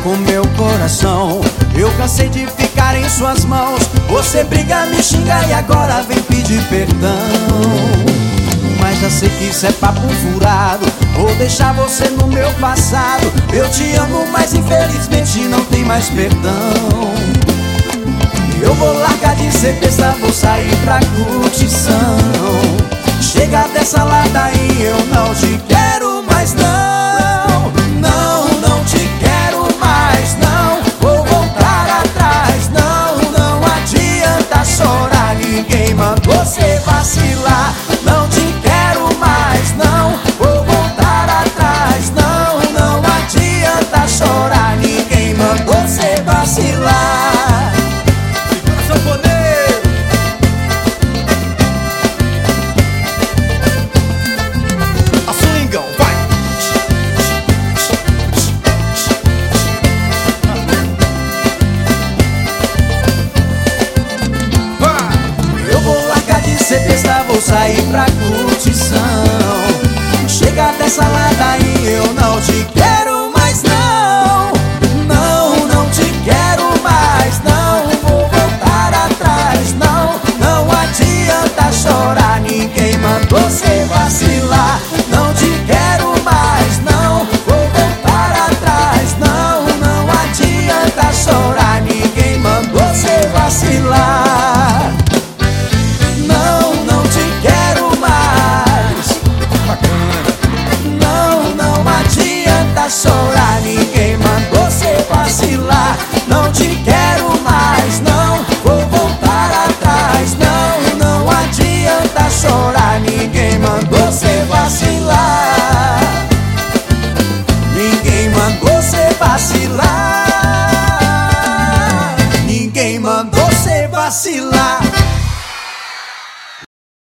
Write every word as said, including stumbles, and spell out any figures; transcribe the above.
com meu coração. Eu cansei de ficar em suas mãos. Você briga, me xinga e agora vem pedir perdão. Mas já sei que isso é papo furado. Vou deixar você no meu passado. Eu te amo, mas infelizmente não tem mais perdão. Eu vou largar de ser besta, vou sair pra curtição. Chega dessa ladainha, eu não te quero mais não. Não, não te quero mais não. Vou voltar atrás, não, não adianta chorar. Ninguém mandou você vacilar. Não te quero mais não. Vou voltar atrás, não, não adianta chorar. Ninguém mandou você vacilar. Segura sanfoneiro. A swingão, vai. Eu vou largar de ser besta, vou sair pra curtição. Chega dessa ladainha, eu não te quero